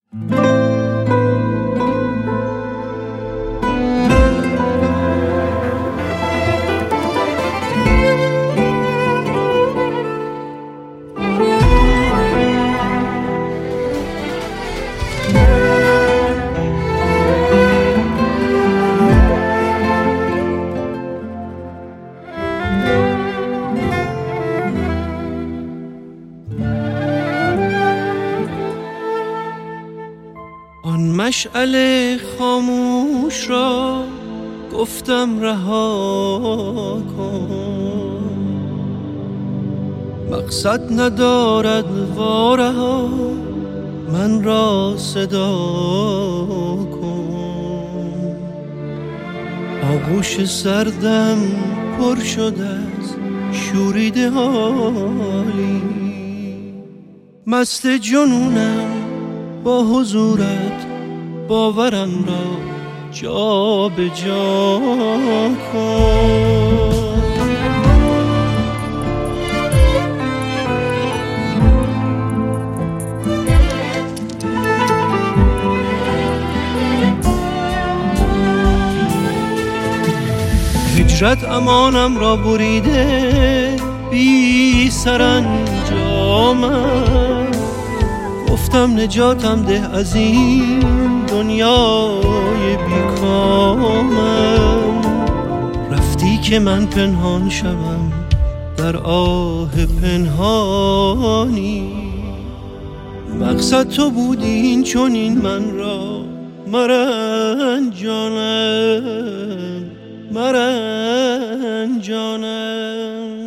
آن مشعل خاموش را گفتم رها کن، مقصد ندارد وارها من را صدا کن. آغوش سردم پر شده از شوریده حالی، مست جنونم با حضورت باورم را جا به جا کن. هجرت امانم را بریده بی سرانجامم، گفتم نجاتم ده از این دنیای بیکامم. رفتی که من پنهان شوم در آه پنهانی، مقصد تو بودی این چنین من را مرنجانم مرنجانم.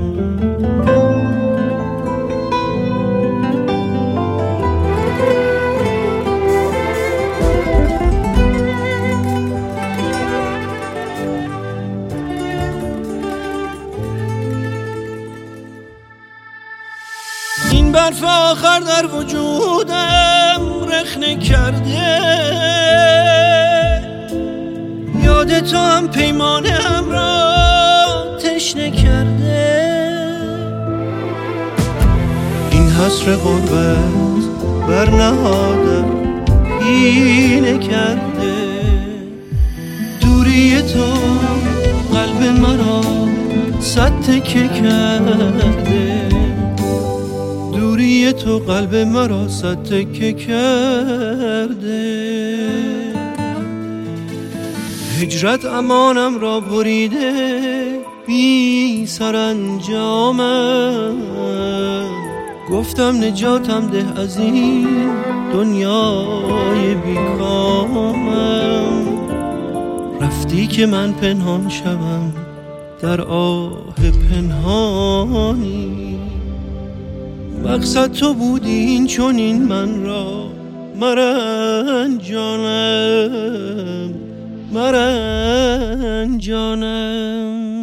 این برف آخر در وجودم رخنه کرده، یاد تو هم پیمانه هم را تشنه کرده. این حسر غربت بر نهادم اینه کرده، دوری تو قلب مرا صد تکه کرده، دوری تو قلب مرا صد تکه کرده. هجرت امانم را بریده بی سرانجامم، گفتم نجاتم ده از این دنیای بیکامم. رفتی که من پنهان شوم در آه پنهانی، مقصد تو بودی این چنین من را مرنجانم مرنجانم.